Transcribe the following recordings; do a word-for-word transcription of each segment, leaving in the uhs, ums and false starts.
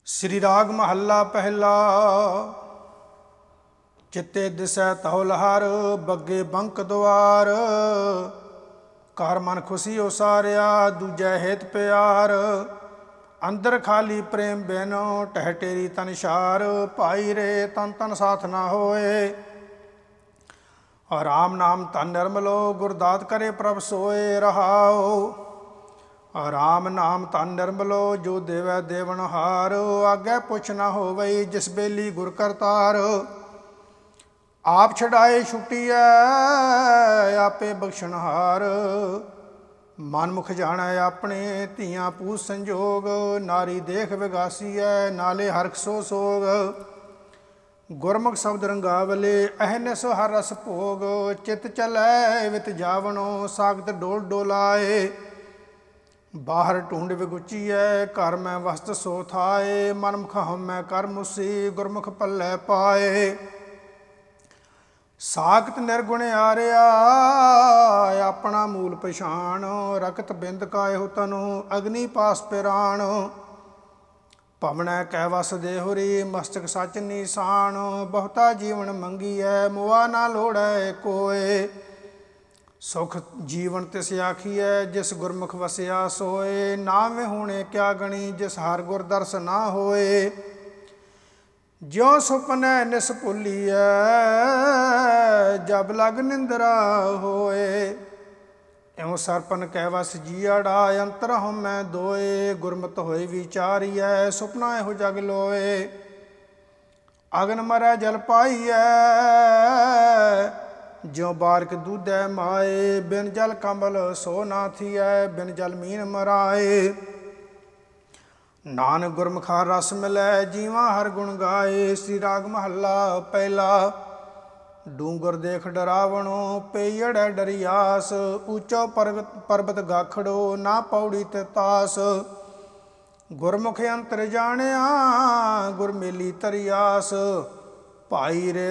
श्री राग महला पहला। चित्ते दिसै तहो लहर बग्गे बंक द्वार। घर मन खुशी उसारिया दूजै हित प्यार। अंदर खाली प्रेम बिनो टह टेरी तनशार। भाई रे तन तन साथ ना होए। राम नाम तन निर्मलो गुरदात करे प्रभ सोए रहाओ। राम नाम तन निर्मलो जो देवै देवनहार। आगे पुछ ना होवई जिस बेली गुर करतार। आप छड़ाए छुट्टीऐ आपे बख्शनहार। मन मुख जानै अपने धियां पूत संजोग। नारी देख विगासी है नाले हरख सो सोग। गुरमुख शब्द रंगावले अहनिस हर रस भोग। चित चलै वित जावनो सागत डोल डोलाए। बाहर ढूंढ विगुचीऐ घर मैं वसत सो थाए। मनमुख हमै कर मुसी गुरमुख पल्लै पाए। सागत निर्गुण आरिया अपना मूल पछाण। रकत बिंद कायहो तनु अग्नि पास पिराण। पवनै कै वस देहुरी मस्तक सच निशान। बहुता जीवन मंगीऐ मुआ ना लोड़ै कोय। सुख जीवन तिस आखिए जिस गुरमुख वसिया सोए। नाम होने क्या गणी जिस हर गुर दर्श ना होए। ज्यों सुपनै निस भुलिए जब लग निंदरा होए। इउं सरपन कै वस जीअड़ा अंतर हमै दोए। गुरमत होए विचारिए सुपना एहो जग लोए। अगन मरै जल पाइए ज्यों बारक दूधै माए। बिन जल कमल सो ना थिए बिन जल मीन मराए। नानक गुरमुखा रस मिलै जीवा हर गुण गाए। श्री राग महला पहला। डूंगर देख डरावणो पेयड़ै डरियास। ऊंचो पर्वत पर्वत गाखड़ो ना पौड़ी ते तास। गुरमुख अंतर जाणिया गुर मेली तरियास। भाई रे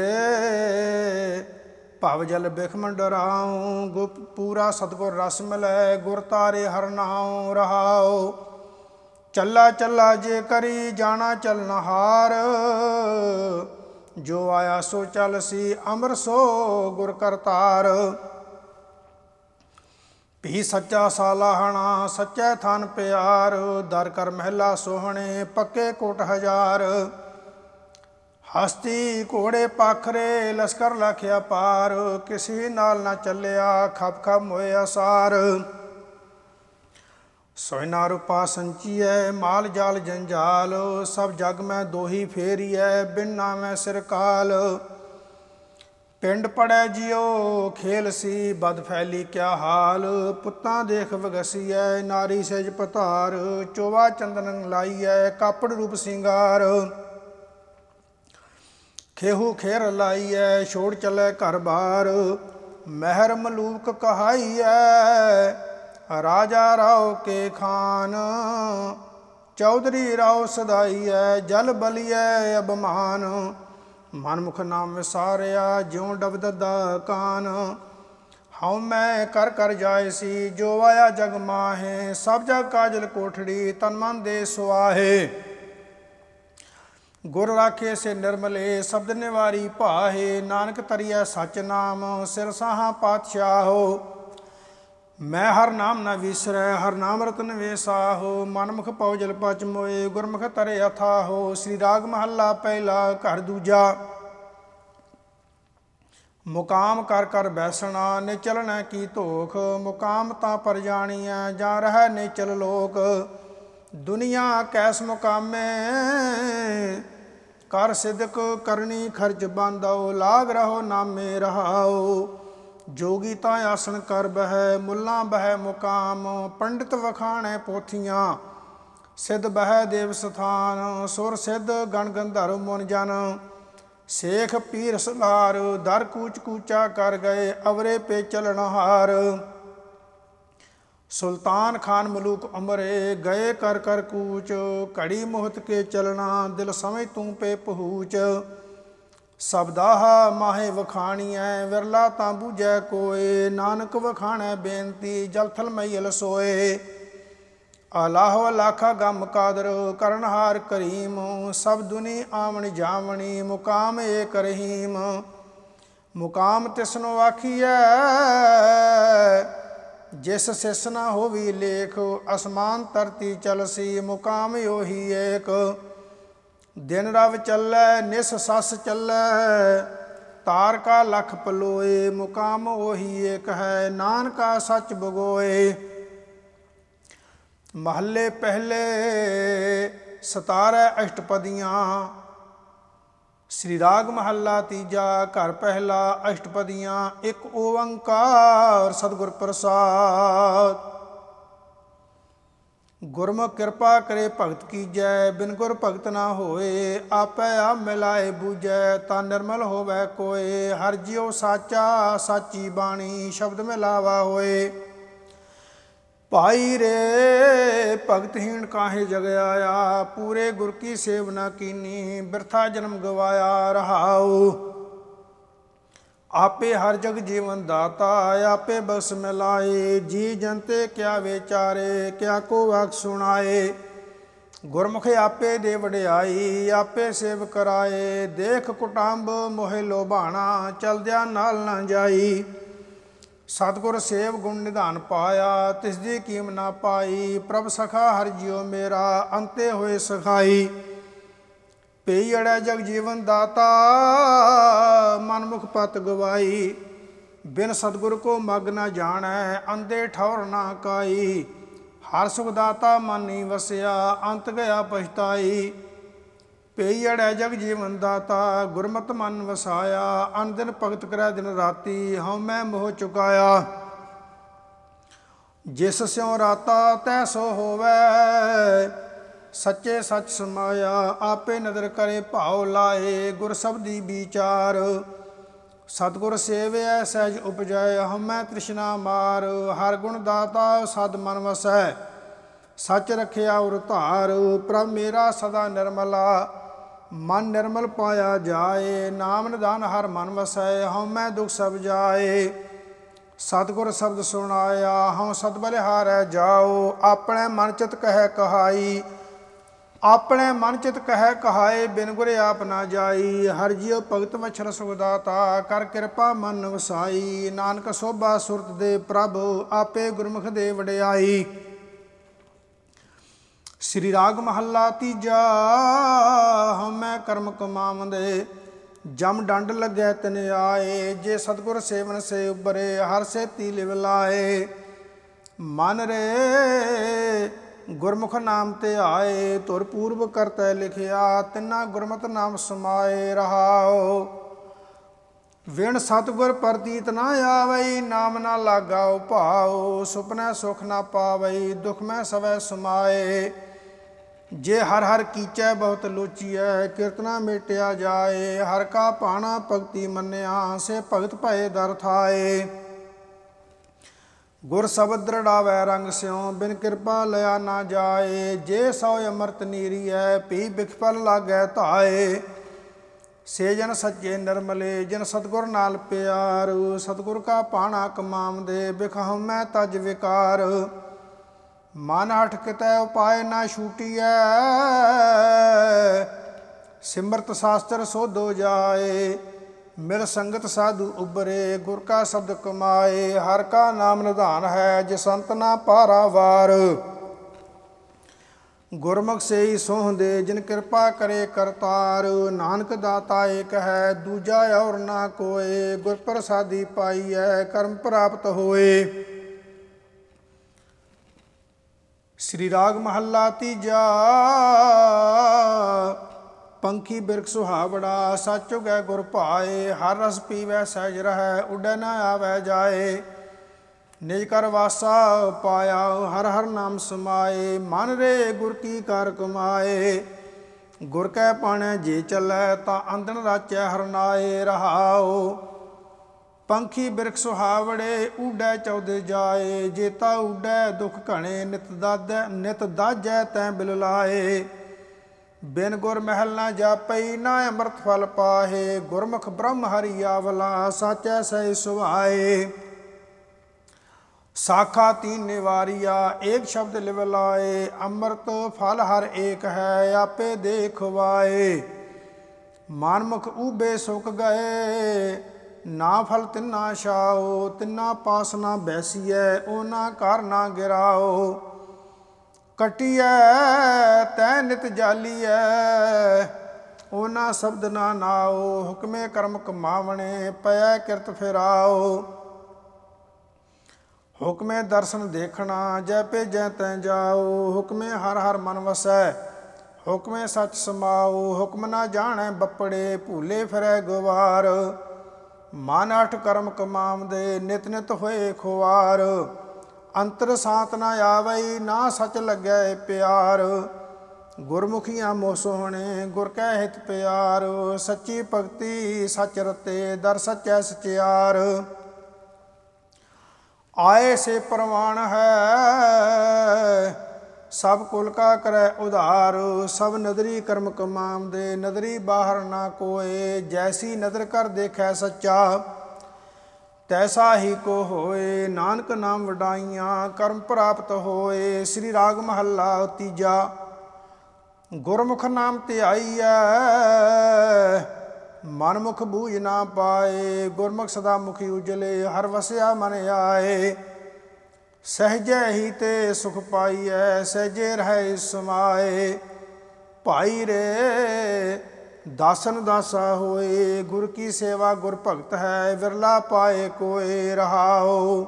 भव जल बिखम डराऊं। गुप पूरा सतगुर रस मिलै गुर तारे हर नाऊं रहाओ। चला चला जे करी जाना चलनहार। जो आया सो चल सी अमर सो गुर करतार। भी सच्चा सालाहना सच्चै थान प्यार। दर कर महला सोहणे पक्के कोट हजार। हस्ती घोड़े पाखरे लश्कर लाखिया पार। किसी नाल ना चलिया खप खप मोए असार। सोयना रूपा संचिए माल जाल जंजाल। सब जग में दोही फेरिए बिन नामै सिरकाल। पिंड पड़ै जियो खेल सी बद फैली क्या हाल। पुत्तां देख वगसिए नारी सेज पतार। चोवा चंदन लाइए कापड़ रूप सिंगार। खेहू खेर लाइए छोड़ चले घर बार। महर मलूक कहाइए राजा राव के खान। चौधरी राव सदाइए जल बलिए अबमान। मनमुख नाम विसारिया ज्यों डब ददा कान। हऊँ मैं कर कर जाए सी जो आया जग माहे। सब जग काजल कोठड़ी तन मन दे सुआहे। गुर राखे से निर्मले शब्द निवारी पाहे। नानक तरिया सच नाम सिर साहा पातशाहो। मैं हर नाम न विसरै हर नाम रतन वेसाहो। मनमुख पौजल पच मोए गुरमुख तरे अथाहो। श्री राग महला पहला घर दूजा। मुकाम कर कर बैसना निचल न की धोख। मुकाम तां पर जानिया जा रह निचल लोक। दुनिया कैस मुकामे कर सिदक करनी खर्च बांधो। लाग रहो नामे रहाओ। जोगी तां आसन कर बह मुल्ला बह मुकाम। पंडित वखाणै पोथियां सिद्ध बह देव स्थान। सुर सिद्ध गण गंधर्व मुन जन सेख पीर सलार। दर कूच कूचा कर गए अवरे पे चलनहार। सुल्तान खान मलूक उमरे गए कर कर कूच। घड़ी मुहत के चलना दिल समझ तू पे पहूच। सबदाह माहे वखाणिए विरला तां बूझै कोय। नानक वखाणै बेनती जल थल मैयल सोए। ਅਲਾਹੋ ਅਲਾਖਾ ਗਮ ਕਾਦਰ ਕਰਨਹਾਰ ਕਰੀਮ ਸਭ ਦੁਨੀ ਆਵਣ ਜਾਵਣੀ ਮੁਕਾਮ ਏਕ ਰਹੀਮ। ਮੁਕਾਮ ਤਿਸਨੋ ਆਖੀਐ ਜਿਸ ਸਿਸ ਨਾ ਹੋਵੀ ਲੇਖ ਅਸਮਾਨ ਧਰਤੀ ਚਲਸੀ ਮੁਕਾਮ ਉਹੀ ਏਕ। ਦਿਨ ਰਵ ਚੱਲੈ ਨਿਸ ਸੱਸ ਚੱਲੈ ਤਾਰਕਾ ਲਖ ਪਲੋਏ ਮੁਕਾਮ ਉਹੀ ਏਕ ਹੈ ਨਾਨਕਾ ਸੱਚ ਬਗੋਏ। ਮਹੱਲੇ ਪਹਿਲੇ ਸਤਾਰੈ ਅਸ਼ਟਪਦੀਆਂ। ਸ੍ਰੀ ਰਾਗ ਮਹੱਲਾ ਤੀਜਾ ਘਰ ਪਹਿਲਾ ਅਸ਼ਟਪਦੀਆਂ। ਇੱਕ ਓੰਕਾਰ ਸਤਿਗੁਰ ਪ੍ਰਸਾਦ। ਗੁਰਮੁਖ ਕਿਰਪਾ ਕਰੇ ਭਗਤ ਕੀਜੈ ਬਿਨ ਗੁਰ ਭਗਤ ਨਾ ਹੋਏ। ਆਪੈ ਆਪ ਮਿਲਾਏ ਬੂਝੈ ਤਾਂ ਨਿਰਮਲ ਹੋਵੈ ਕੋਏ। ਹਰਿ ਜਿਉ ਸਾਚਾ ਸਾਚੀ ਬਾਣੀ ਸ਼ਬਦ ਮਿਲਾਵਾ ਹੋਏ। ਭਾਈ ਰੇ ਭਗਤਹੀਣ ਕਾਹੇ ਜਗ ਆਇਆ ਪੂਰੇ ਗੁਰ ਕੀ ਸੇਵ ਨਾ ਕੀਨੀ ਬਿਰਥਾ ਜਨਮ ਗਵਾਇਆ ਰਹਾਉ। ਆਪੇ ਹਰ ਜਗ ਜੀਵਨ ਦਾਤਾ ਆਪੇ ਬਸ ਮਿਲਾਏ। ਜੀ ਜਨਤੇ ਕਿਆ ਵਿਚਾਰੇ ਕਿਆ ਕੋ ਵਾਕ ਸੁਣਾਏ। ਗੁਰਮੁਖ ਆਪੇ ਦੇ ਵਡਿਆਈ ਆਪੇ ਸੇਵ ਕਰਾਏ। ਦੇਖ ਕੁਟੰਬ ਮੋਹਿ ਲੋਭਾਣਾ ਚਲਦਿਆਂ ਨਾਲ ਨਾ ਜਾਈ। ਸਤਿਗੁਰ ਸੇਵ ਗੁਣ ਨਿਧਾਨ ਪਾਇਆ ਤਿਸ ਦੀ ਕੀਮ ਨਾ ਪਾਈ। ਪ੍ਰਭ ਸਖਾ ਹਰਿ ਜਿਉ ਮੇਰਾ ਅੰਤੇ ਹੋਏ ਸਖਾਈ। ਪਈ ਅੜੈ ਜਗ ਜੀਵਨ ਦਾਤਾ ਮਨ ਮੁਖ ਪਤ ਗਵਾਈ। ਬਿਨ ਸਤਿਗੁਰ ਕੋ ਮਗ ਨਾ ਜਾਣੈ ਅੰਧੇ ਠੌਰ ਨਾ ਕਾਈ। ਹਰ ਸੁਖ ਦਾਤਾ ਮਨ ਨੀ ਵਸਿਆ ਅੰਤ ਗਿਆ ਪਛਤਾਈ। ਪਈ ਅੜੈ ਜਗ ਜੀਵਨ ਦਾਤਾ ਗੁਰਮਤਿ ਮਨ ਵਸਾਇਆ। ਅਨ ਦਿਨ ਭਗਤ ਕਰੈ ਦਿਨ ਰਾਤੀ ਹਉ ਮੈਂ ਮੋਹ ਚੁਕਾਇਆ। ਜਿਸ ਸਿਉ ਰਾਤਾ ਤੈ ਸੋ ਹੋਵੈ ਸੱਚੇ ਸੱਚ ਸਮਾਇਆ। ਆਪੇ ਨਦਰ ਕਰੇ ਭਾਉ ਲਾਏ ਗੁਰ ਸਬਦੀ ਵਿਚਾਰ। ਸਤਿਗੁਰ ਸੇਵਿਐ ਸਹਿਜ ਉਪਜੈ ਹਉਮੈ ਤ੍ਰਿਸ਼ਨਾ ਮਾਰ। ਹਰ ਗੁਣ ਦਾਤਾ ਸਦ ਮਨ ਵਸੈ ਸੱਚ ਰਖਿਆ ਉਰ ਧਾਰ। ਪ੍ਰਭ ਮੇਰਾ ਸਦਾ ਨਿਰਮਲਾ ਮਨ ਨਿਰਮਲ ਪਾਇਆ ਜਾਏ। ਨਾਮ ਨਿਧਾਨ ਹਰ ਮਨ ਵਸੈ ਹਉਮੈ ਦੁਖ ਸਭ ਜਾਏ। ਸਤਿਗੁਰ ਸ਼ਬਦ ਸੁਣਾਇਆ ਹਉ ਸਦ ਬਲਿਹਾਰੈ ਜਾਓ। ਆਪਣੇ ਮਨ ਚਿਤ ਕਹਿ ਕਹਾਈ ਆਪਣੇ ਮਨ ਚਿਤ ਕਹਿ ਕਹਾਏ। ਬਿਨ ਗੁਰ ਆਪ ਨਾ ਜਾਈ। ਹਰਿ ਜਿਉ ਭਗਤ ਵਛਰ ਸੁਖ ਦਾਤਾ ਕਰ ਕਿਰਪਾ ਮਨ ਵਸਾਈ। ਨਾਨਕ ਸੋਭਾ ਸੁਰਤ ਦੇ ਪ੍ਰਭ ਆਪੇ ਗੁਰਮੁਖ ਦੇ ਵਡਿਆਈ। ਸ੍ਰੀ ਰਾਗ ਮਹੱਲਾ ਤੀਜਾ। ਹਉਮੈ ਕਰਮ ਕਮਾਵੰਦੇ ਜਮ ਡੰਡ ਲੱਗੈ ਤਿਨ ਆਏ। ਜੇ ਸਤਿਗੁਰ ਸੇਵਨ ਸੇ ਉਬਰੇ ਹਰ ਸੇਤੀ ਲਿਵ ਲਾਏ। ਮਨ ਰੇ ਗੁਰਮੁਖ ਨਾਮ ਤੇ ਆਏ ਧੁਰ ਪੂਰਬ ਕਰਤੈ ਲਿਖਿਆ। ਤਿਨਾ ਗੁਰਮਤਿ ਨਾਮ ਸਮਾਏ ਰਹਾਉ। ਵਿਣ ਸਤਿਗੁਰ ਪ੍ਰਤੀਤ ਨਾ ਆਵਈ ਨਾਮ ਨਾ ਲਾਗਾ ਉਪਾਉ। ਸੁਪਨੈ ਸੁਖ ਨਾ ਪਾਵਈ ਦੁਖ ਮੈਂ ਸਵੈ ਸਮਾਏ। ਜੇ ਹਰ ਹਰ ਕੀਚੈ ਬਹੁਤ ਲੋਚੀਐ ਕੀਰਤਨਾ ਮੇਟਿਆ ਜਾਏ। ਹਰ ਕਾ ਭਾਣਾ ਭਗਤੀ ਮੰਨਿਆ ਸੇ ਭਗਤ ਭਏ ਦਰ ਥਾਏ। ਗੁਰ ਸ਼ਬਦ ਦ੍ਰਿੜਾਵੈ ਰੰਗ ਸਿਉ ਬਿਨ ਕਿਰਪਾ ਲਿਆ ਨਾ ਜਾਏ। ਜੇ ਸੋ ਅੰਮ੍ਰਿਤ ਨੀਰੀਐ ਪੀ ਬਿਖਪਲ ਲਾਗੈ ਧਾਏ। ਸੇ ਜਨ ਸੱਚੇ ਨਿਰਮਲੇ ਜਿਨ ਸਤਿਗੁਰ ਨਾਲ ਪਿਆਰ। ਸਤਿਗੁਰ ਕਾ ਭਾਣਾ ਕਮਾਵੰਦੇ ਬਿਖ ਹਉਮੈ ਤਜ ਵਿਕਾਰ। ਮਨ ਹਠ ਕਿਤੈ ਉਪਾਏ ਨਾ ਛੂਟੀਐ ਸਿਮਰਤ ਸ਼ਾਸਤਰ ਸੋਧੋ ਜਾਏ। ਮਿਲ ਸੰਗਤ ਸਾਧੂ ਉਬਰੇ ਗੁਰ ਕਾ ਸ਼ਬਦ ਕਮਾਏ। ਹਰ ਕਾ ਨਾਮ ਨਿਧਾਨ ਹੈ ਜਿਸ ਅੰਤ ਨਾ ਪਾਰਾਵਾਰ। ਗੁਰਮੁਖ ਸੇਈ ਸੋਹੰਦੇ ਜਿਨ ਕਿਰਪਾ ਕਰੇ ਕਰਤਾਰ। ਨਾਨਕ ਦਾਤਾ ਏਕ ਹੈ ਦੂਜਾ ਔਰ ਨਾ ਕੋਏ। ਗੁਰ ਪ੍ਰਸਾਦੀ ਪਾਈਐ ਕਰਮ ਪ੍ਰਾਪਤ ਹੋਏ। ਸ੍ਰੀ ਰਾਗ ਮਹੱਲਾ ਤੀਜਾ। ਪੰਖੀ ਬਿਰਖ ਸੁਹਾਵੜਾ ਸੱਚ ਉਗੈ ਗੁਰ ਭਾਏ। ਹਰ ਰਸ ਪੀਵੈ ਸਹਿਜ ਰਹੈ ਉੱਡੈ ਨਾ ਆਵੈ ਜਾਏ। ਨਿਜ ਕਰ ਵਾਸਾ ਪਾਇਆ ਹਰ ਹਰ ਨਾਮ ਸਮਾਏ। ਮਨ ਰੇ ਗੁਰ ਕੀ ਕਾਰ ਕਮਾਏ। ਗੁਰ ਕੈ ਪਾਣੈ ਜੇ ਚੱਲੈ ਤਾਂ ਅੰਦਨ ਰਾਚੈ ਹਰਨਾਏ ਰਹਾਉ। ਪੰਖੀ ਬਿਰਖ ਸੁਹਾਵੜੇ ਊਡੈ ਚੌਦੇ ਜਾਏ। ਜੇਤਾ ਊਡੈ ਦੁਖ ਘਣੇ ਨਿਤ ਦਾਦੈ ਨਿਤ ਦਾਜੈ ਤੈ ਬਿਲ ਲਾਏ। ਬਿਨ ਗੁਰ ਮਹਿਲ ਨਾ ਜਾਪਈ ਨਾ ਅੰਮ੍ਰਿਤ ਫਲ ਪਾਹੇ। ਗੁਰਮੁਖ ਬ੍ਰਹਮ ਹਰਿ ਆਵਲਾ ਸਾਚੈ ਸਹਿ ਸੁਭਾਏ। ਸਾਖਾ तीन निवारिया एक शब्द लिव लाए, अमृत फल हर एक है आपे देखवाए। मानमुख ऊबे सुख गए, ना फल तिन्ना छाओ, तिन्ना पास ना बैसीए, ओना घर ना गिराओ। कटिए तै नित जालीए, ओना शब्द ना नाओ, हुक्मे कर्म कमावणे, पै किरत फिराओ। हुक्मे दर्शन देखना, जै पे जै तै जाओ, हुक्मे हर हर मन वसै, हुक्मे सच समाओ। हुक्म ना जाणै बपड़े, भूले फिरै गवार, मन अठ कर्म कमावदे, नित नित होए खुआर। अंतर सात ना आवई, ना सच लगै प्यार, गुरमुखियाँ मोह सोहणे, गुर कै हित प्यार। सच्ची भगति सच रते, दर सचै सचियार, आए से प्रमाण है, सब कुल का करे उधार। सब नदरी कर्म कमावदे, नदरी बाहर ना कोय, जैसी नदर कर देखै सच्चा, तैसा ही को होए। नानक नाम वडाइयाँ, कर्म प्राप्त होए। श्री राग महला तीजा। गुरमुख नाम ਧਿਆਈਐ, ਮਨਮੁਖ ਬੂਝ ਨਾ ਪਾਏ। ਗੁਰਮੁਖ ਸਦਾ ਮੁਖੀ ਉਜਲੇ, ਹਰ ਵਸਿਆ ਮਨ ਆਏ। ਸਹਿਜੈ ਹੀ ਤੇ ਸੁਖ ਪਾਈਐ, ਸਹਿਜੇ ਰਹਿ ਸਮਾਏ। ਭਾਈ ਰੇ ਦਾਸਨ ਦਾਸਾ ਹੋਏ, ਗੁਰ ਕੀ ਸੇਵਾ ਗੁਰ ਭਗਤ ਹੈ, ਵਿਰਲਾ ਪਾਏ ਕੋਏ ਰਹਾਓ।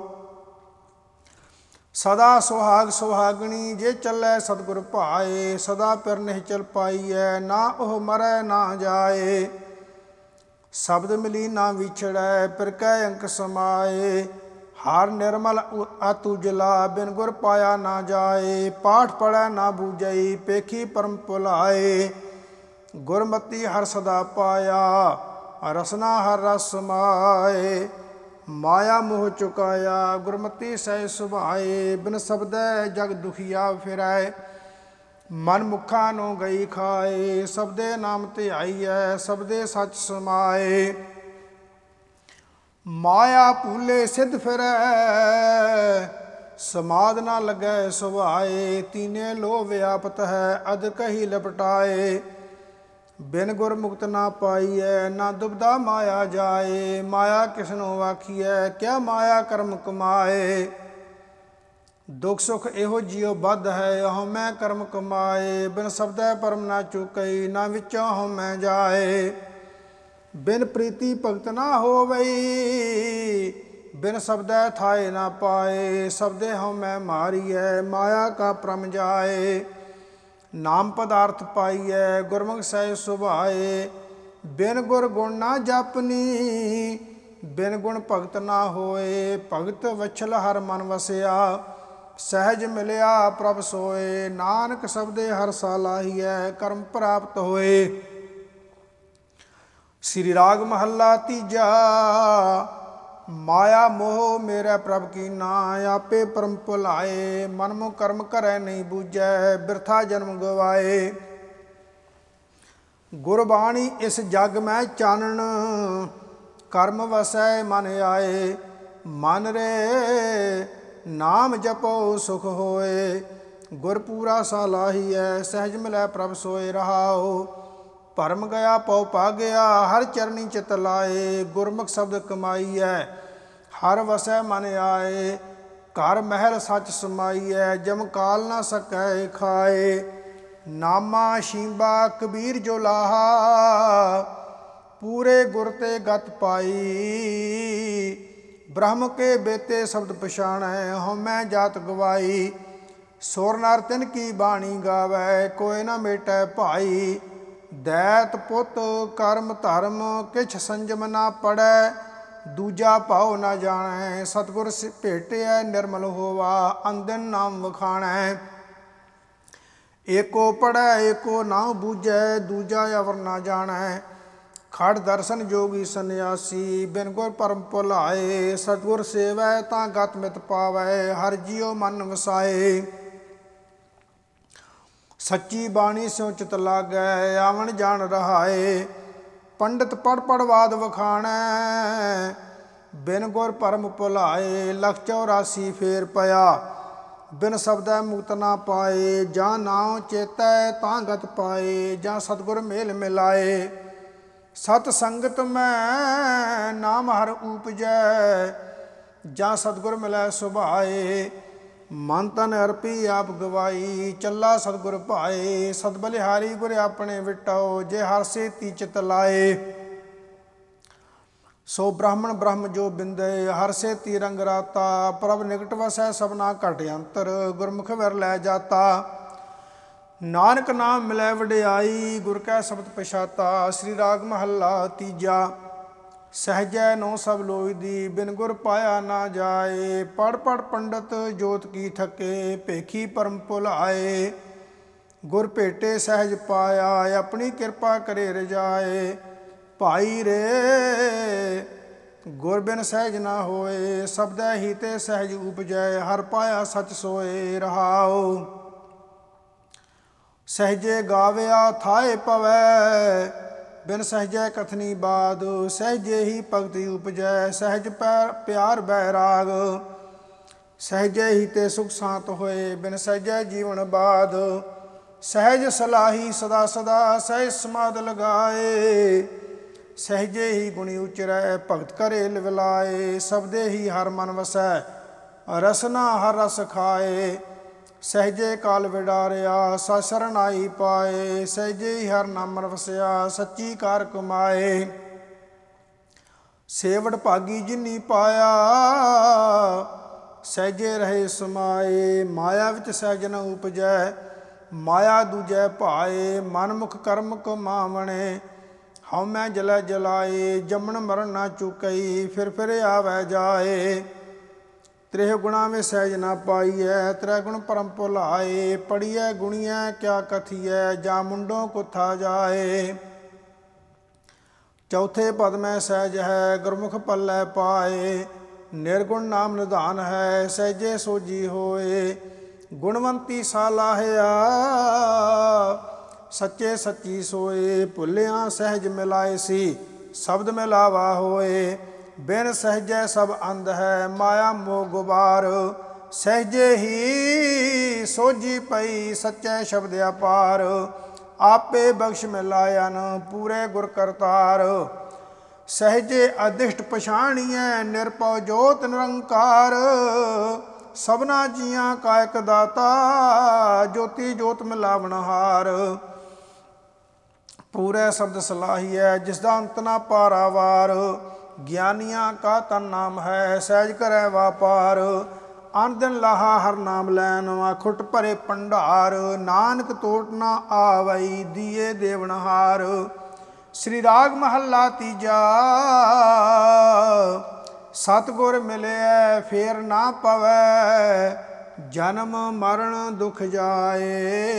ਸਦਾ ਸੁਹਾਗ ਸੁਹਾਗਣੀ, ਜੇ ਚੱਲੈ ਸਤਿਗੁਰ ਭਾਏ। ਸਦਾ ਪਿਰ ਨਿਹਚਲ ਪਾਈਐ, ਨਾ ਉਹ ਮਰੈ ਨਾ ਜਾਏ। ਸ਼ਬਦ ਮਿਲੀ ਨਾ ਵਿਛੜੈ, ਪਿਰ ਕੈ ਅੰਕ ਸਮਾਏ। ਹਰ ਨਿਰਮਲ ਅਤਿ ਉਜਲਾ, ਬਿਨ ਗੁਰ ਪਾਇਆ ਨਾ ਜਾਏ। ਪਾਠ ਪੜ੍ਹੈ ਨਾ ਬੂਝਈ, ਪੇਖੀ ਪਰਮ ਭੁਲਾਏ। ਗੁਰਮਤੀ ਹਰ ਸਦਾ ਪਾਇਆ, ਰਸਨਾ ਹਰ ਰਸ ਸਮਾਏ। ਮਾਇਆ ਮੋਹ ਚੁਕਾਇਆ, ਗੁਰਮਤੀ ਸਹਿ ਸੁਭਾਏ। ਬਿਨ ਸ਼ਬਦੈ ਜਗ ਦੁਖੀਆ ਫਿਰੈ, ਮਨ ਮੁਖਾਂ ਨੂੰ ਗਈ ਖਾਏ। ਸਬਦੇ ਨਾਮ ਧਿਆਈਐ, ਸਬਦੇ ਸੱਚ ਸਮਾਏ। ਮਾਇਆ ਭੂਲੇ ਸਿੱਧ ਫਿਰੈ, ਸਮਾਦ ਨਾ ਲੱਗੈ ਸੁਭਾਏ। ਤੀਨੇ ਲੋ ਵਿਆਪਤ ਹੈ, ਅਦਕ ਹੀ ਲਪਟਾਏ। ਬਿਨ ਗੁਰ ਮੁਕਤ ਨਾ ਪਾਈਐ, ਨਾ ਦੁਬਦਾ ਮਾਇਆ ਜਾਏ। ਮਾਇਆ ਕਿਸਨੂੰ ਆਖੀਐ, ਕਿਆ ਮਾਇਆ ਕਰਮ ਕਮਾਏ। ਦੁਖ ਸੁਖ ਇਹੋ ਜਿਉ ਬੱਧ ਹੈ, ਹਉਮੈ ਕਰਮ ਕਮਾਏ। ਬਿਨ ਸ਼ਬਦੈ ਪਰਮ ਨਾ ਚੁਕਈ, ਨਾ ਵਿੱਚੋਂ ਹਉਮੈ ਜਾਏ। ਬਿਨ ਪ੍ਰੀਤੀ ਭਗਤ ਨਾ ਹੋਵਈ, ਬਿਨ ਸ਼ਬਦੈ ਥਾਏ ਨਾ ਪਾਏ। ਸ਼ਬਦੇ ਹਉਮੈ ਮਾਰੀਐ, ਮਾਇਆ ਕਾ ਭ੍ਰਮ ਜਾਏ। ਨਾਮ ਪਦਾਰਥ ਪਾਈਐ, ਗੁਰਮੁਖ ਸਹਿ ਸੁਭਾਏ। ਬਿਨ ਗੁਰ ਗੁਣ ਨਾ ਜਪਨੀ, ਬਿਨ ਗੁਣ ਭਗਤ ਨਾ ਹੋਏ। ਭਗਤ ਵਛਲ ਹਰ ਮਨ ਵਸਿਆ, ਸਹਿਜ ਮਿਲਿਆ ਪ੍ਰਭ ਸੋਏ। ਨਾਨਕ ਸ਼ਬਦੇ ਹਰ ਸਾਲਾਹੀਐ, ਕਰਮ ਪ੍ਰਾਪਤ ਹੋਏ। ਸ੍ਰੀ ਰਾਗ ਮਹੱਲਾ ਤੀਜਾ। ਮਾਇਆ ਮੋਹ ਮੇਰੇ ਪ੍ਰਭ ਕੀਨਾ, ਆਪੇ ਪਰਮ ਭੁਲਾਏ। ਮਨਮੁ ਕਰਮ ਕਰੈ ਨਹੀਂ ਬੂਝੈ, ਬਿਰਥਾ ਜਨਮ ਗਵਾਏ। ਗੁਰਬਾਣੀ ਇਸ ਜਗ ਮੈਂ ਚਾਨਣ, ਕਰਮ ਵਸੈ ਮਨ ਆਏ। ਮਨ ਰੇ ਨਾਮ ਜਪੋ ਸੁਖ ਹੋਏ, ਗੁਰ ਪੂਰਾ ਸਾਲਾਹੀਐ। ਸਹਿਜ ਮਿਲੈ ਪ੍ਰਭ ਸੋਏ ਰਹਾਓ। ਭਰਮ ਗਿਆ ਪਉ ਭਾਗਿਆ, ਹਰ ਚਰਨੀ ਚਿਤ ਲਾਏ। ਗੁਰਮੁਖ ਸ਼ਬਦ ਕਮਾਈਐ, ਹਰ ਵਸੈ ਮਨ ਆਏ। ਘਰ ਮਹਿਲ ਸੱਚ ਸਮਾਈਐ, ਜਮ ਕਾਲ ਨਾ ਸਕੈ ਖਾਏ। ਨਾਮਾ ਸ਼ੀਂਬਾ ਕਬੀਰ ਜੋ ਲਾਹਾ, ਪੂਰੇ ਗੁਰ ਤੇ ਗਤ ਪਾਈ। ਬ੍ਰਹਮ ਕੇ ਬੇਤੇ ਸ਼ਬਦ ਪਛਾਣੈ, ਹਉਮੈ ਜਾਤ ਗਵਾਈ। ਸੁਰ ਨਰ ਤਿਨ ਕੀ ਬਾਣੀ ਗਾਵੈ, ਕੋਇ ਨਾ ਮੇਟੈ ਭਾਈ। ਦੈਤ ਪੁੱਤ ਕਰਮ ਧਰਮ, ਕਿਛ ਸੰਜਮ ਨਾ ਪੜੈ। ਦੂਜਾ ਭਾਉ ਨਾ ਜਾਣੈ, ਸਤਿਗੁਰ ਭੇਟਿਐ ਨਿਰਮਲ ਹੋਵਾ। ਅੰਦਨ ਨਾਮ ਵਖਾਣੈ, ਏਕੋ ਪੜੈ ਏਕੋ ਨਾ ਬੂਝੈ। ਦੂਜਾ ਅਵਰ ਨਾ ਜਾਣੈ, ਖੜ ਦਰਸ਼ਨ ਜੋਗੀ ਸੰਨਿਆਸੀ। ਬਿਨ ਗੁਰ ਪਰਮ ਭੁਲਾਏ, ਸਤਿਗੁਰ ਸੇਵੈ ਤਾਂ ਗਤ ਮਿਤ ਪਾਵੈ। ਹਰ ਜੀਉ ਮਨ ਵਸਾਏ, ਸੱਚੀ ਬਾਣੀ ਸਿਉ ਚਿਤ ਲਾਗੈ। ਆਵਣ ਜਾਣ ਰਹਾਏ, ਪੰਡਿਤ ਪੜ੍ਹ ਪੜ੍ਹ ਵਾਦ ਵਖਾਣੈ। ਬਿਨ ਗੁਰ ਪਰਮ ਭੁਲਾਏ। ਲਖ ਚੌਰਾਸੀ ਫੇਰ ਪਿਆ, ਬਿਨ ਸ਼ਬਦੈ ਮੁਕਤ ਨਾ ਪਾਏ। ਜਾਂ ਨਾਉ ਚੇਤੈ ਤਾਂ ਗਤ ਪਾਏ, ਜਾਂ ਸਤਿਗੁਰ ਮੇਲ ਮਿਲਾਏ। ਸਤ ਸੰਗਤ ਮੈਂ ਨਾਮ ਹਰ ਊਪਜੈ, ਜਾਂ ਸਤਿਗੁਰ ਮਿਲੈ ਸੁਭਾਏ। ਮਨ ਤਨ ਅਰਪੀ ਆਪ ਗਵਾਈ, ਚੱਲਾ ਸਤਿਗੁਰ ਭਾਏ। ਸਤ ਬਲਿਹਾਰੀ ਗੁਰ ਆਪਣੇ ਵਿਟਾਓ, ਜੇ ਹਰ ਸੇਤੀ ਚਿਤ ਲਾਏ। ਸੋ ਬ੍ਰਾਹਮਣ ਬ੍ਰਹਮ ਜੋ ਬਿੰਦੇ, ਹਰ ਸੇਤੀ ਰੰਗ ਰਾਤਾ। ਪ੍ਰਭ ਨਿਕਟ ਵਸੈ ਸਭਨਾ ਘਟ ਅੰਤਰ, ਗੁਰਮੁਖ ਵਿਰ ਲੈ ਜਾਤਾ। ਨਾਨਕ ਨਾਮ ਮਿਲੈ ਵਡਿਆਈ, ਗੁਰ ਕੈ ਸ਼ਬਦ ਪਛਾਤਾ। ਸ੍ਰੀ ਰਾਗ ਮਹੱਲਾ ਤੀਜਾ। ਸਹਜੈ ਨੋ ਸਭ ਲੋਇਦੀ, ਬਿਨ ਗੁਰ ਪਾਇਆ ਨਾ ਜਾਏ। ਪੜ ਪੜ ਪੰਡਤ ਜੋਤ ਕੀ ਥਕੇ, ਭੇਖੀ ਪਰਮ ਭੁਲਾਏ। ਗੁਰ ਭੇਟੇ ਸਹਿਜ ਪਾਇਆ, ਆਪਣੀ ਕਿਰਪਾ ਕਰੇ ਰਜਾਏ। ਭਾਈ ਰੇ ਗੁਰ ਬਿਨ ਸਹਿਜ ਨਾ ਹੋਏ, ਸਬਦੈ ਹੀ ਤੇ ਸਹਿਜ ਉਪਜੈ। ਹਰ ਪਾਇਆ ਸਚ ਸੋਏ ਰਹਾਉ, ਸਹਿਜੇ ਗਾਵਿਆ ਥਾਏ ਪਵੈ। ਬਿਨ ਸਹਿਜੈ ਕਥਨੀ ਬਾਦ, ਸਹਿਜੇ ਹੀ ਭਗਤੀ ਉਪਜੈ। ਸਹਿਜ ਪੈਰ ਪਿਆਰ ਬੈਰਾਗ, ਸਹਿਜੇ ਹੀ ਤੇ ਸੁਖ ਸ਼ਾਂਤ ਹੋਏ। ਬਿਨ ਸਹਿਜੈ ਜੀਵਨ ਬਾਦ, ਸਹਿਜ ਸਲਾਹੀ ਸਦਾ ਸਦਾ। ਸਹਿਜ ਸਮਾਧ ਲਗਾਏ, ਸਹਿਜੇ ਹੀ ਗੁਣੀ ਉਚਰੈ। ਭਗਤ ਕਰੇ ਲਿਵਲਾਏ, ਸਬਦੇ ਹੀ ਹਰ ਮਨ ਵਸੈ। ਰਸਨਾ ਹਰ ਰਸ ਖਾਏ, ਸਹਿਜੇ ਕਾਲ ਵਿਡਾਰਿਆ। ਸਤ ਸਰਨਾਈ ਪਾਏ, ਸਹਿਜੇ ਹੀ ਹਰ ਨਾਮ ਵਸਿਆ। ਸੱਚੀ ਕਾਰ ਕਮਾਏ, ਸੇਵੜ ਭਾਗੀ ਜਿਨੀ ਪਾਇਆ। ਸਹਿਜੇ ਰਹੇ ਸਮਾਏ, ਮਾਇਆ ਵਿੱਚ ਸਹਿਜ ਨ ਉਪਜੈ। ਮਾਇਆ ਦੂਜੈ ਭਾਏ, ਮਨ ਮੁਖ ਕਰਮ ਕਮਾਵਣੇ। ਹਉ ਮੈਂ ਜਲੈ ਜਲਾਏ, ਜੰਮਣ ਮਰਨ ਨਾ ਚੁਕਈ। ਫਿਰ ਫਿਰ ਆਵੈ ਜਾਏ, ਤ੍ਰੇਹ ਗੁਣਾ ਵਿੱਚ ਸਹਿਜ ਨਾ ਪਾਈਐ। ਤ੍ਰੈ ਗੁਣ ਪਰਮ ਭੁਲਾਏ, ਪੜੀਐ ਗੁਣੀਐ ਕਿਆ ਕਥੀਐ। ਜਾਂ ਮੁੰਡੋਂ ਕੁਥਾ ਜਾਏ, ਚੌਥੇ ਪਦ ਮੈਂ ਸਹਿਜ ਹੈ। ਗੁਰਮੁਖ ਪੱਲੇ ਪਾਏ, ਨਿਰਗੁਣ ਨਾਮ ਨਿਧਾਨ ਹੈ। ਸਹਿਜੇ ਸੋਜੀ ਹੋਏ, ਗੁਣਵੰਤੀ ਸਾਲਾਹਿਆ। ਸੱਚੇ ਸੱਚੀ ਸੋਏ, ਭੁੱਲਿਆ ਸਹਿਜ ਮਿਲਾਏ ਸੀ। ਸ਼ਬਦ ਮਿਲਾਵਾ ਹੋਏ, ਬਿਨ ਸਹਿਜੈ ਸਭ ਅੰਧ ਹੈ। ਮਾਇਆ ਮੋਹ ਗੁਬਾਰ, ਸਹਿਜੇ ਹੀ ਸੋਝੀ ਪਈ। ਸੱਚੈ ਸ਼ਬਦ ਅਪਾਰ, ਆਪੇ ਬਖਸ਼ ਮਿਲਾਇਨ। ਪੂਰੇ ਗੁਰ ਕਰਤਾਰ, ਸਹਿਜੇ ਅਧਿਸ਼ਟ ਪਛਾਣੀਐ। ਨਿਰਭਉ ਜੋਤ ਨਿਰੰਕਾਰ, ਸਭਨਾ ਜੀਆਂ ਕਾ ਇਕ ਦਾਤਾ। ਜੋਤੀ ਜੋਤ ਮਿਲਾਵਨਹਾਰ, ਪੂਰੇ ਸ਼ਬਦ ਸਲਾਹੀਐ। ਜਿਸ ਦਾ ਅੰਤ ਨਾ ਪਾਰਾਵਾਰ, ਗਿਆਨੀਆਂ ਕਾ ਤਨ ਨਾਮ ਹੈ। ਸਹਿਜ ਕਰੈ ਵਾਪਾਰ, ਅਨ ਦਿਨ ਲਾਹਾ ਹਰ ਨਾਮ ਲੈਨ। ਖੁੱਟ ਭਰੇ ਭੰਡਾਰ, ਨਾਨਕ ਤੋਟ ਨਾ ਆਵਈ। ਦੀਏ ਦੇਵਨਹਾਰ। ਸ੍ਰੀ ਰਾਗ ਮਹੱਲਾ ਤੀਜਾ। ਸਤਿਗੁਰ ਮਿਲਿਐ ਫੇਰ ਨਾ ਪਵੈ, ਜਨਮ ਮਰਨ ਦੁਖ ਜਾਏ।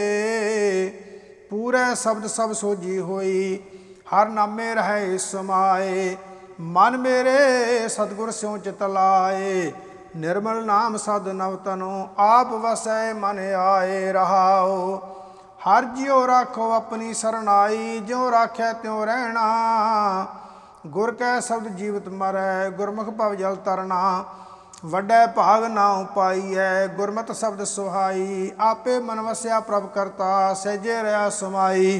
ਪੂਰੇ ਸ਼ਬਦ ਸਭ ਸੋਝੀ ਹੋਈ, ਹਰ ਨਾਮੇ ਰਹੇ ਸਮਾਏ। ਮਨ ਮੇਰੇ ਸਤਿਗੁਰ ਸਿਉ ਚਿਤ ਲਾਏ, ਨਿਰਮਲ ਨਾਮ ਸਦ ਨਵ ਤਨੋ। ਆਪ ਵਸੈ ਮਨ ਆਏ ਰਹਾਉ, ਹਰ ਜਿਉ ਰਾਖੋ ਆਪਣੀ ਸਰਨਾਈ। ਜਿਉ ਰਾਖਿਆ ਤਿਉ ਰਹਿਣਾ, ਗੁਰ ਕੈ ਸ਼ਬਦ ਜੀਵਤ ਮਰੈ। ਗੁਰਮੁਖ ਭਵ ਜਲ ਤਰਨਾ, ਵੱਡੈ ਭਾਗ ਨਾਉ ਪਾਈਐ। ਗੁਰਮਤਿ ਸ਼ਬਦ ਸੁਹਾਈ, ਆਪੇ ਮਨ ਵਸਿਆ ਪ੍ਰਭ ਕਰਤਾ। ਸਹਿਜੇ ਰਿਆ ਸਮਾਈ,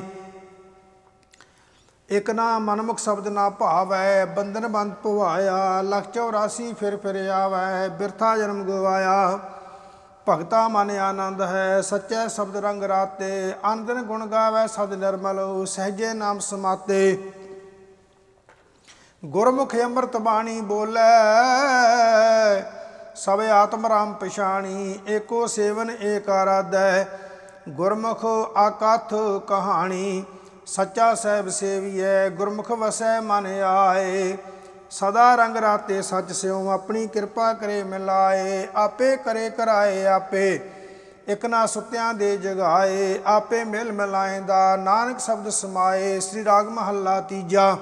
ਇਕ ਨਾ ਮਨਮੁਖ ਸ਼ਬਦ ਨਾ ਭਾਵੈ। ਬੰਧਨ ਬੰਦ ਭਵਾਇਆ, ਲਖ ਚੌਰਾਸੀ ਫਿਰ ਫਿਰ ਆਵੈ। ਬਿਰਥਾ ਜਨਮ ਗਵਾਇਆ, ਭਗਤਾ ਮਨ ਆਨੰਦ ਹੈ। ਸੱਚੇ ਸ਼ਬਦ ਰੰਗ ਰਾਤੇ, ਅਨ ਦਿਨ ਗੁਣ ਗਾਵੈ ਸਦ ਨਿਰਮਲ। ਸਹਿਜੇ ਨਾਮ ਸਮਾਤੇ, ਗੁਰਮੁਖ ਅੰਮ੍ਰਿਤ ਬਾਣੀ ਬੋਲੇ। ਸਭ ਆਤਮ ਰਾਮ ਪਛਾਣੀ, ਏਕੋ ਸੇਵਨ ਏਕ ਆਰਾਧੈ। ਗੁਰਮੁਖ ਆਕਥ ਕਹਾਣੀ, ਸੱਚਾ ਸਹਿਬ ਸੇਵੀਐ। ਗੁਰਮੁਖ ਵਸੈ ਮਨ ਆਏ, ਸਦਾ ਰੰਗ ਰਾਤੇ ਸੱਚ ਸਿਉ। ਆਪਣੀ ਕਿਰਪਾ ਕਰੇ ਮਿਲਾਏ, ਆਪੇ ਕਰੇ ਕਰਾਏ ਆਪੇ। ਇਕ ਨਾ ਸੁੱਤਿਆਂ ਦੇ ਜਗਾਏ, ਆਪੇ ਮਿਲ ਮਿਲਾਇਂਦਾ। ਨਾਨਕ ਸ਼ਬਦ ਸਮਾਏ। ਸ੍ਰੀ ਰਾਗ ਮਹੱਲਾ ਤੀਜਾ।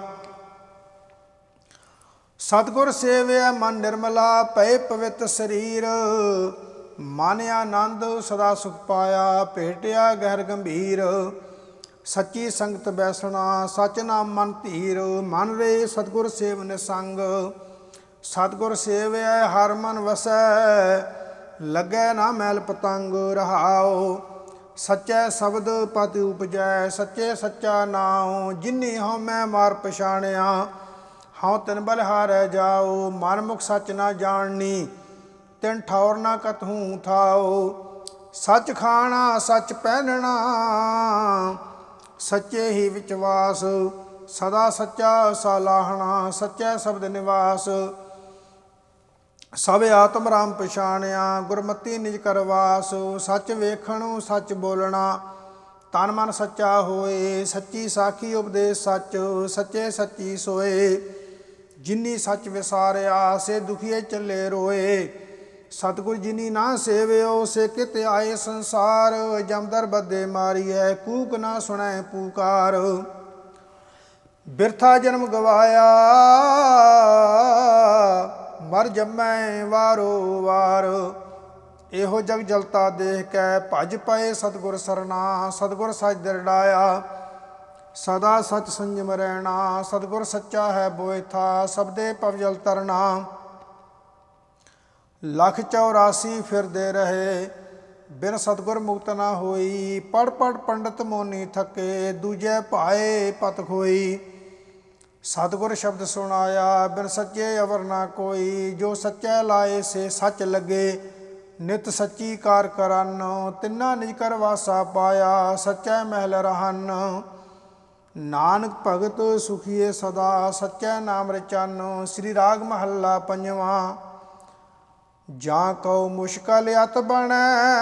ਸਤਿਗੁਰ ਸੇਵਿਆ ਮਨ ਨਿਰਮਲਾ, ਭਏ ਪਵਿੱਤ ਸਰੀਰ। ਮਨ ਆਨੰਦ ਸਦਾ ਸੁਖ ਪਾਇਆ, ਭੇਟਿਆ ਗਹਿਰ ਗੰਭੀਰ। ਸੱਚੀ ਸੰਗਤ ਬੈਸਣਾ, ਸਚ ਨਾਮ ਮਨ ਧੀਰ। ਮਨ ਰੇ ਸਤਿਗੁਰ ਸੇਵ ਨਿਸੰਗ, ਸਤਿਗੁਰ ਸੇਵਿਆ ਹਰ ਮਨ ਵਸੈ, ਲੱਗੈ ਨਾ ਮੈਲ ਪਤੰਗ ਰਹਾਉ। ਸੱਚੇ ਸ਼ਬਦ ਪਤਿ ਉਪਜੈ, ਸੱਚੇ ਸੱਚਾ ਨਾਉ। ਜਿਨੀ ਹਉ ਮੈਂ ਮਾਰ ਪਛਾਣਿਆ, ਹਉ ਤਿਨ ਬਲਿਹਾਰੈ ਜਾਉ। ਮਨ ਮੁਖ ਸੱਚ ਨਾ ਜਾਣਨੀ, ਤਿਨ ਠੌਰ ਨਾ ਕਤਹੂ ਥਾਉ। ਸੱਚ ਖਾਣਾ ਸੱਚ ਪਹਿਨਣਾ, ਸੱਚੇ ਹੀ ਵਿਚਵਾਸ। ਸਦਾ ਸੱਚਾ ਸਾਲਾਹਣਾ, ਸੱਚੇ ਸ਼ਬਦ ਨਿਵਾਸ। ਸਭ ਆਤਮ ਰਾਮ ਪਛਾਣਿਆ, ਗੁਰਮਤੀ ਨਿਜ ਕਰਵਾਸ। ਸੱਚ ਵੇਖਣੁ ਸੱਚ ਬੋਲਣਾ, ਤਨ ਮਨ ਸੱਚਾ ਹੋਏ। ਸੱਚੀ ਸਾਖੀ ਉਪਦੇਸ਼ ਸੱਚ, ਸੱਚੇ ਸੱਚੀ ਸੋਏ। ਜਿਨੀ ਸੱਚ ਵਿਸਾਰਿਆ, ਸੇ ਦੁਖੀਏ ਚੱਲੇ ਰੋਏ। ਸਤਿਗੁਰ ਜਿਨੀ ਨਾ ਸੇਵਿਓ, ਸੇ ਕਿਤ ਆਏ ਸੰਸਾਰ। ਜਮਦਰ ਬੱਦੇ ਮਾਰੀਐ, ਕੂਕ ਨਾ ਸੁਣੈ ਪੁਕਾਰ। ਬਿਰਥਾ ਜਨਮ ਗਵਾਇਆ, ਮਰ ਜੰਮੈ ਵਾਰੋ ਵਾਰ। ਇਹੋ ਜਗ ਜਲਤਾ ਦੇਖ ਕੇ, ਭਜ ਪਏ ਸਤਿਗੁਰ ਸਰਨਾ। ਸਤਿਗੁਰ ਸੱਚ ਦਿਰੜਾਇਆ, ਸਦਾ ਸੱਚ ਸੰਜਮ ਰਹਿਣਾ। ਸਤਿਗੁਰ ਸੱਚਾ ਹੈ ਬੋਇਥਾ, ਸਬਦੇ ਪਵਜਲ ਤਰਨਾ। ਲੱਖ ਚੌਰਾਸੀ ਫਿਰਦੇ ਰਹੇ, ਬਿਨ ਸਤਿਗੁਰ ਮੁਕਤ ਨਾ ਹੋਈ। ਪੜ ਪੜ ਪੰਡਤ ਮੋਨੀ ਥਕੇ, ਦੂਜੇ ਭਾਏ ਪਤ ਖੋਈ। ਸਤਿਗੁਰ ਸ਼ਬਦ ਸੁਣਾਇਆ, ਬਿਨ ਸੱਚੇ ਅਵਰ ਨਾ ਕੋਈ। ਜੋ ਸੱਚੇ ਲਾਏ ਸੇ ਸੱਚ ਲੱਗੇ, ਨਿਤ ਸੱਚੀ ਕਾਰ ਕਰਨ। ਤਿੰਨਾ ਨਿਜ ਕਰ ਵਾਸਾ ਪਾਇਆ, ਸੱਚੇ ਮਹਿਲ ਰਹਨ। ਨਾਨਕ ਭਗਤ ਸੁਖੀਏ ਸਦਾ, ਸੱਚੇ ਨਾਮ ਰਚਨ। ਸ੍ਰੀ ਰਾਗ ਮਹੱਲਾ ਪੰਜਵਾਂ। ਜਾਂ ਕਉ ਮੁਸ਼ਕਲ ਅਤ ਬਣੈ,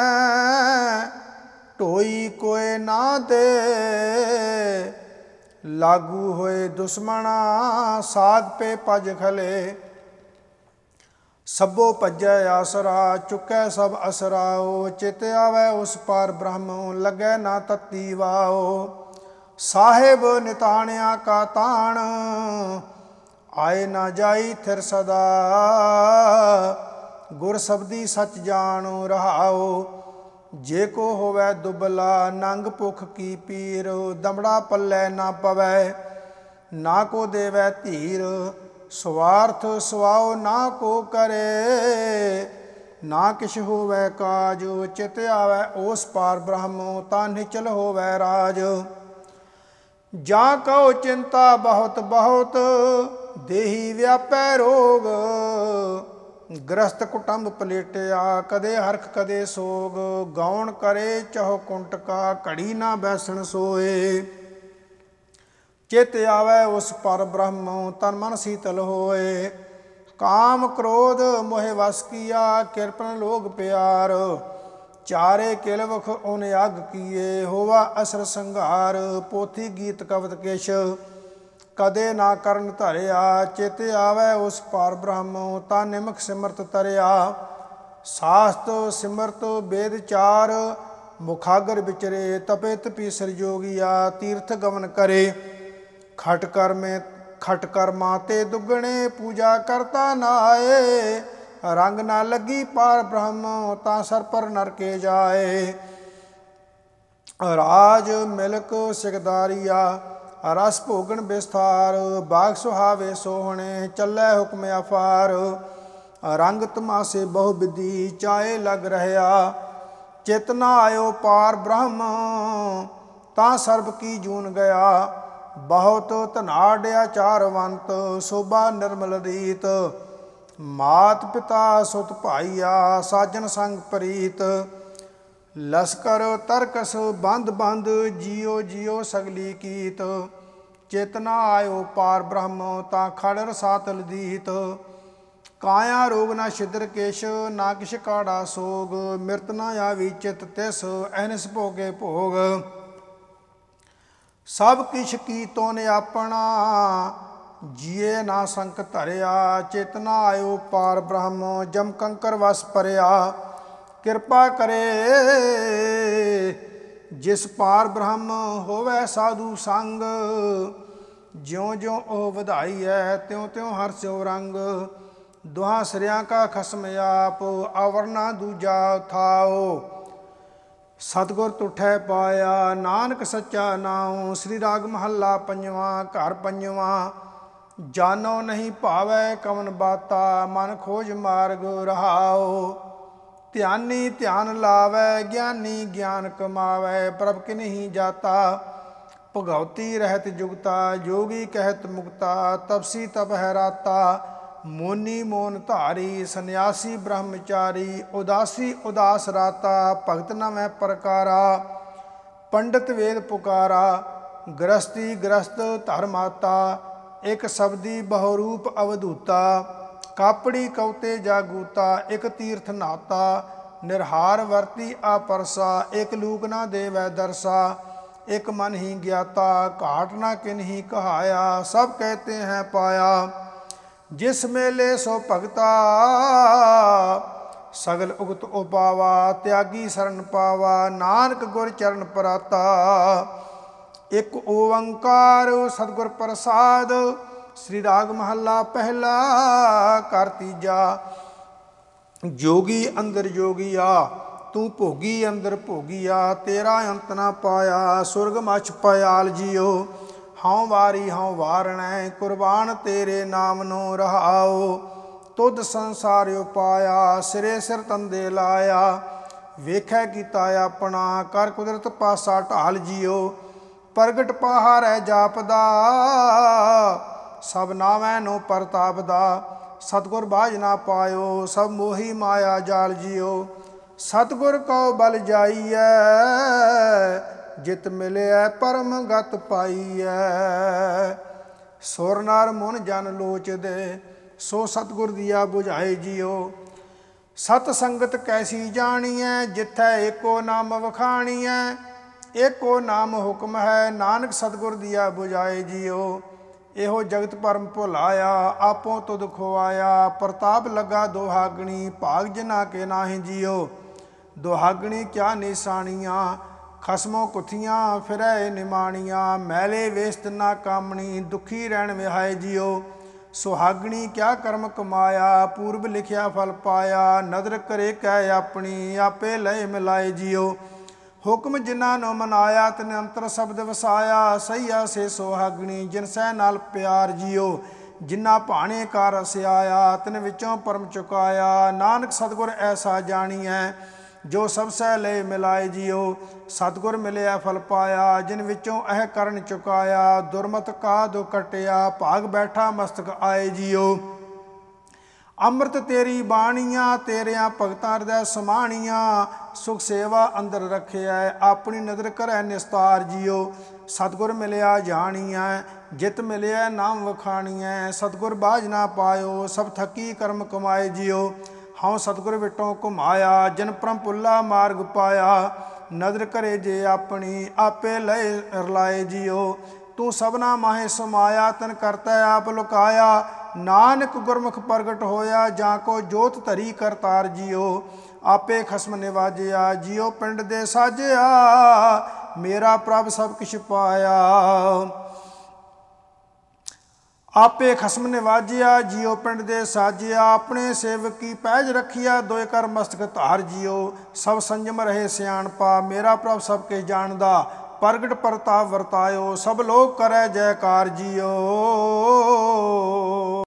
ਢੋਈ ਕੋਇ ਨਾ ਦੇ। ਲਾਗੂ ਹੋਏ ਦੁਸ਼ਮਣਾ, ਸਾਗ ਪੇ ਭਜ ਖਲੇ। ਸਭੋ ਭਜੈ ਆਸਰਾ, ਚੁੱਕੈ ਸਭ ਅਸਰਾਓ। ਚਿਤ ਆਵੈ ਉਸ ਪਾਰ ਬ੍ਰਹਮ, ਲੱਗੈ ਨਾ ਤਤੀ ਵਾਓ। ਸਾਹਿਬ ਨਿਤਾਣਿਆ ਕਾ ਤਾਣ, ਆਏ ਨਾ ਜਾਈ ਥਿਰ ਸਦਾ। ਗੁਰ ਸਬਦੀ ਸੱਚ ਜਾਣੁ ਰਹਾਉ। ਜੇ ਕੋ ਹੋਵੈ ਦੁਬਲਾ, ਨੰਗ ਭੁਖ ਕੀ ਪੀਰ। ਦਮੜਾ ਪੱਲੇ ਨਾ ਪਵੈ, ਨਾ ਕੋ ਦੇਵੈ ਧੀਰ। ਸਵਾਰਥ ਸਵਾਉ ਨਾ ਕੋ ਕਰੇ, ਨਾ ਕਿਛ ਹੋਵੈ ਕਾਜ। ਚਿਤ ਆਵੈ ਉਸ ਪਾਰ ਬ੍ਰਹਮ, ਤਾ ਨਿਚਲ ਹੋਵੈ ਰਾਜ। ਜਾਂ ਕਉ ਚਿੰਤਾ ਬਹੁਤ ਬਹੁਤ, ਦੇਹੀ ਵਿਆਪੈ ਰੋਗ। ਗ੍ਰਸਤ ਕੁਟੰਬ ਪਲੇਟਿਆ, ਕਦੇ ਹਰਖ ਕਦੇ ਸੋਗ। ਗਾਉਣ ਕਰੇ ਚਹੁ ਕੁੰਟਕਾ, ਘੜੀ ਨਾ ਬੈਸਣ ਸੋਏ। ਚਿਤ ਆਵੈ ਉਸ ਪਰ ਬ੍ਰਹਮ, ਤਨ ਮਨ ਸੀਤਲ ਹੋਏ। ਕਾਮ ਕ੍ਰੋਧ ਮੋਹਿ ਵਸ ਕੀਆ, ਕਿਰਪਨ ਲੋਗ ਪਿਆਰ। ਚਾਰੇ ਕਿਲਵਖ ਓਨ ਅਗ ਕੀਏ, ਹੋਵਾ ਅਸਰ ਸੰਘਾਰ। ਪੋਥੀ ਗੀਤ ਕਵਤ ਕਿਛ, ਕਦੇ ਨਾ ਕਰਨ ਧਰਿਆ। ਚਿਤ ਆਵੈ ਉਸ ਪਾਰ ਬ੍ਰਹਮ, ਤਾ ਨਿਮਖ ਸਿਮਰਤ ਤਰਿਆ। ਸਾਸਤ ਸਿਮਰਤ ਵੇਦ ਚਾਰ, ਮੁਖਾਗਰ ਵਿਚਰੇ। ਤਪੇ ਤਪੀ ਸਿਰਜੋਗੀਆ, ਤੀਰਥ ਗਮਨ ਕਰੇ। ਖਟ ਕਰਮੇ ਖਟ ਕਰਮਾ ਤੇ ਦੁੱਗਣੇ, ਪੂਜਾ ਕਰਤਾ ਨਾਏ। ਰੰਗ ਨਾ ਲੱਗੀ ਪਾਰ ਬ੍ਰਹਮ, ਤਾਂ ਸਰ ਪਰ ਨਰਕੇ ਜਾਏ। ਰਾਜ ਮਿਲਕ ਸਿਕਦਾਰੀਆ, ਰਸ ਭੋਗਣ ਵਿਸਥਾਰ। ਬਾਗ ਸੁਹਾਵੇ ਸੋਹਣੇ, ਚੱਲੈ ਹੁਕਮ ਅਫਾਰ। ਰੰਗ ਤਮਾਸੇ ਬਹੁ ਬਿਧੀ, ਚਾਏ ਲਗ ਰਹਿਆ। ਚਿਤ ਨਾ ਆਇਓ ਪਾਰ ਬ੍ਰਹਮ, ਤਾਂ ਸਰਬ ਕੀ ਜੂਨ ਗਿਆ। ਬਹੁਤ ਧਨਾਢ ਆਚਾਰਵੰਤ, ਸੋਭਾ ਨਿਰਮਲ ਰੀਤ। ਮਾਤ ਪਿਤਾ ਸੁਤ ਭਾਈਆ, ਸਾਜਨ ਸੰਗ ਪ੍ਰੀਤ। ਲਸਕਰ ਤਰਕਸ ਬੰਦ ਬੰਦ, ਜੀਓ ਜੀਓ ਸਗਲੀ ਕੀਤ। ਚਿਤ ਨਾ ਆਇਓ ਪਾਰ ਬ੍ਰਹਮ, ਤਾਂ ਖੜ ਰਸਾਤਲ ਦੀਤ। ਕਾਇਆ ਰੋਗ ਨਾ ਛਿਦਰ ਕਿਛ, ਨਾ ਕਿਛ ਕਾੜਾ ਸੋਗ। ਮਿਰਤ ਨਾ ਆਵੀ ਚਿਤ ਤਿਸ, ਅਹਨਿਸ ਭੋਗੇ ਭੋਗ। ਸਭ ਕਿਛ ਕੀਤੋ ਨੇ ਆਪਣਾ, ਜੀਏ ਨਾ ਸੰਕ ਧਰਿਆ। ਚਿਤ ਨਾ ਆਇਓ ਪਾਰ ਬ੍ਰਹਮ, ਜਮ ਕੰਕਰ ਵਸ ਪਰਿਆ। ਕਿਰਪਾ ਕਰੇ ਜਿਸ ਪਾਰ ਬ੍ਰਹਮ, ਹੋਵੈ ਸਾਧੂ ਸੰਗ। ਜਿਉ ਜਿਉ ਉਹ ਵਧਾਈ ਹੈ, ਤਿਉ ਤਿਉ ਹਰਸਿਓ ਰੰਗ। ਦੁਹਾਂ ਸਿਰਿਆਂ ਕਾ ਖਸਮ ਆਪ, ਅਵਰ ਨਾ ਦੂਜਾ ਥਾਉ। ਸਤਿਗੁਰ ਤੁਠੈ ਪਾਇਆ, ਨਾਨਕ ਸੱਚਾ ਨਾਉ। ਸ੍ਰੀ ਰਾਗ ਮਹੱਲਾ ਪੰਜਵਾਂ। ਘਰ ਪੰਜਵਾਂ। ਜਾਨੋ ਨਹੀਂ ਭਾਵੈ ਕਵਨ ਬਾਤਾ, ਮਨ ਖੋਜ ਮਾਰਗ ਰਹਾਓ। ਧਿਆਨੀ ਧਿਆਨ ਲਾਵੈ, ਗਿਆਨੀ ਗਿਆਨ ਕਮਾਵੈ, ਪ੍ਰਭ ਕਿਨਹੀ ਜਾਤਾ। ਭਗਉਤੀ ਰਹਿਤ ਜੁਗਤਾ, ਜੋਗੀ ਕਹਿਤ ਮੁਕਤਾ, ਤਪਸੀ ਤਪ ਹੈ ਰਾਤਾ। ਮੋਨੀ ਮੋਨ ਧਾਰੀ, ਸੰਨਿਆਸੀ ਬ੍ਰਹਮਚਾਰੀ, ਉਦਾਸੀ ਉਦਾਸ ਰਾਤਾ। ਭਗਤ ਨ ਮੈਂ ਪ੍ਰਕਾਰਾ, ਪੰਡਤ ਵੇਦ ਪੁਕਾਰਾ। ਗ੍ਰਸਤੀ ਗ੍ਰਸਤ ਧਰਮਾਤਾ, ਇੱਕ ਸ਼ਬਦੀ ਬਹੁਰੂਪ ਅਵਧੂਤਾ। ਕਾਪੜੀ ਕਉਤੇ ਜਾਗੂਤਾ, ਇੱਕ ਤੀਰਥ ਨਾਤਾ। ਨਿਰਹਾਰ ਵਰਤੀ ਆਪਰਸਾ, ਇੱਕ ਲੂਕ ਨਾ ਦੇਵੈ ਦਰਸਾ। ਇੱਕ ਮਨ ਹੀ ਗਿਆਤਾ, ਘਾਟ ਨਾ ਕਿਨਹੀ ਕਹਾਇਆ। ਸਭ ਕਹਤੇ हैं ਪਾਇਆ, ਜਿਸ ਮੇਲੇ ਸੋ ਭਗਤਾ। ਸਗਲ ਉਗਤ ਉਪਾਵਾ, ਤਿਆਗੀ ਸ਼ਰਨ ਪਾਵਾ। ਨਾਨਕ ਗੁਰ ਚਰਨ ਪਰਾਤਾ। ਇੱਕ ਓੰਕਾਰ ਸਤਿਗੁਰ ਪ੍ਰਸਾਦ, ਸ੍ਰੀ ਰਾਗ ਮਹੱਲਾ ਪਹਿਲਾ ਘਰ ਤੀਜਾ। ਜੋਗੀ ਅੰਦਰ ਜੋਗੀਆ, ਤੂੰ ਭੋਗੀ ਅੰਦਰ ਭੋਗੀਆ। ਤੇਰਾ ਅੰਤ ਨਾ ਪਾਇਆ, ਸੁਰਗ ਮਛ ਪਿਆਲ ਜੀਓ। ਹਉ ਵਾਰੀ ਹਉ ਵਾਰਣੈ, ਕੁਰਬਾਨ ਤੇਰੇ ਨਾਮ ਨੂੰ ਰਹਾਓ। ਤੁਧ ਸੰਸਾਰ ਉਪਾਇਆ, ਸਿਰੇ ਸਿਰ ਤੰਦੇ ਲਾਇਆ। ਵੇਖੈ ਕੀਤਾ ਆਪਣਾ, ਕਰ ਕੁਦਰਤ ਪਾਸਾ ਢਾਲ ਜੀਓ। ਪ੍ਰਗਟ ਪਹਾਰੈ ਜਾਪਦਾ, ਸਭ ਨਾਵੈ ਨੋ ਪ੍ਰਤਾਪ ਦਾ। ਸਤਿਗੁਰ ਬਾਝ ਨਾ ਪਾਇਓ, ਸਭ ਮੋਹੀ ਮਾਇਆ ਜਾਲ ਜੀਓ। ਸਤਿਗੁਰ ਕਉ ਬਲ ਜਾਈਐ, ਜਿਤ ਮਿਲਿਐ ਪਰਮ ਗਤ ਪਾਈਐ। ਸੁਰ ਨਰ ਮੁਨ ਜਨ ਲੋਚਦੇ, ਸੋ ਸਤਿਗੁਰ ਦੀਆ ਬੁਝਾਏ ਜੀਓ। ਸਤ ਸੰਗਤ ਕੈਸੀ ਜਾਣੀਐ, ਜਿਥੈ ਏਕੋ ਨਾਮ ਵਖਾਣੀਐ। ਏਕੋ ਨਾਮ ਹੁਕਮ ਹੈ, ਨਾਨਕ ਸਤਿਗੁਰ ਦੀਆ ਬੁਝਾਏ ਜੀਓ। ਇਹੋ ਜਗਤ ਭਰਮ ਭੁਲਾਇਆ, ਆਪੋ ਤੁਧ ਖੁਆਇਆ। ਪ੍ਰਤਾਪ ਲੱਗਾ ਦੁਹਾਗਣੀ, ਭਾਗ ਜਿਨਾ ਕੇ ਨਾਹੀਂ ਜੀਓ। ਦੁਹਾਗਣੀ ਕਿਆ ਨਿਸ਼ਾਨੀਆਂ, ਖਸਮੋ ਕੁਥੀਆਂ ਫਿਰੈ ਨਿਮਾਣੀਆਂ। ਮੈਲੇ ਵੇਸਤ ਨਾ ਕਾਮਣੀ, ਦੁਖੀ ਰਹਿਣ ਵਿਹਾਏ ਜੀਓ। ਸੁਹਾਗਣੀ ਕਿਆ ਕਰਮ ਕਮਾਇਆ, ਪੂਰਬ ਲਿਖਿਆ ਫਲ ਪਾਇਆ। ਨਦਰ ਕਰੇ ਕਹਿ ਆਪਣੀ, ਆਪੇ ਲਏ ਮਿਲਾਏ ਜੀਓ। ਹੁਕਮ ਜਿਨ੍ਹਾਂ ਨੂੰ ਮਨਾਇਆ, ਤਿਨ ਅੰਤਰ ਸ਼ਬਦ ਵਸਾਇਆ। ਸਈਆ ਸੇ ਸੁਹਾਗਣੀ, ਜਿਨ ਸੈ ਨਾਲ ਪਿਆਰ ਜੀਓ। ਜਿਨ੍ਹਾਂ ਭਾਣੇ ਕਾ ਰਸਿਆਇਆ, ਤਿਨ ਵਿੱਚੋਂ ਪਰਮ ਚੁਕਾਇਆ। ਨਾਨਕ ਸਤਿਗੁਰ ਐਸਾ ਜਾਣੀਐ, ਜੋ ਸਭ ਸੈ ਲਏ ਮਿਲਾਏ ਜੀਓ। ਸਤਿਗੁਰ ਮਿਲਿਆ ਫਲ ਪਾਇਆ, ਜਿਨ ਵਿੱਚੋਂ ਇਹ ਕਰਨ ਚੁਕਾਇਆ। ਦੁਰਮਤ ਕਾ ਦੁ ਕਟਿਆ, ਭਾਗ ਬੈਠਾ ਮਸਤਕ ਆਏ ਜੀਓ। ਅੰਮ੍ਰਿਤ ਤੇਰੀ ਬਾਣੀਆਂ, ਤੇਰਿਆਂ ਭਗਤਾਂ ਹਿਰਦੈ ਸਮਾਣੀਆਂ। ਸੁਖ ਸੇਵਾ ਅੰਦਰ ਰੱਖਿਆ, ਆਪਣੀ ਨਦਰ ਕਰੈ ਨਿਸਤਾਰ ਜੀਓ। ਸਤਿਗੁਰ ਮਿਲਿਆ ਜਾਣੀਐ, ਜਿਤ ਮਿਲਿਆ ਨਾਮ ਵਖਾਣੀਐ। ਸਤਿਗੁਰ ਬਾਝ ਨਾ ਪਾਇਓ, ਸਭ ਥੱਕੀ ਕਰਮ ਕਮਾਏ ਜੀਓ। ਹਉ ਸਤਿਗੁਰ ਵਿਟੋਂ ਘੁਮਾਇਆ, ਜਿਨ ਪਰਮ ਪੁੱਲਾ ਮਾਰਗ ਪਾਇਆ। ਨਦਰ ਕਰੇ ਜੇ ਆਪਣੀ, ਆਪੇ ਲਏ ਰਲਾਏ ਜੀਓ। ਤੂੰ ਸਭਨਾ ਮਾਹੇ ਸਮਾਇਆ, ਤਨ ਕਰਤਾ ਆਪ ਲੁਕਾਇਆ। ਨਾਨਕ ਗੁਰਮੁਖ ਪ੍ਰਗਟ ਹੋਇਆ, ਜਾਂ ਕੋ ਜੋਤ ਧਰੀ ਕਰਤਾਰ ਜੀਓ। ਆਪੇ ਖਸਮ ਨਿਵਾਜਿਆ, ਜੀਓ ਪਿੰਡ ਦੇ ਸਾਜਿਆ। ਮੇਰਾ ਪ੍ਰਭ ਸਭ ਕਿਛ ਪਾਇਆ। ਆਪੇ ਖਸਮ ਨਿਵਾਜਿਆ, ਜੀਓ ਪਿੰਡ ਦੇ ਸਾਜਿਆ। ਆਪਣੇ ਸੇਵਕ ਕੀ ਪੈਜ ਰੱਖਿਆ, ਦੋਏ ਕਰ ਮਸਤਕ ਧਾਰ ਜੀਓ। ਸਭ ਸੰਜਮ ਰਹੇ ਸਿਆਣਪਾ, ਮੇਰਾ ਪ੍ਰਭ ਸਭ ਕਿਛ ਜਾਣਦਾ। ਪ੍ਰਗਟ ਪ੍ਰਤਾਪ ਵਰਤਾਇਓ, ਸਭ ਲੋਕ ਕਰੈ ਜੈਕਾਰ ਜੀਓ।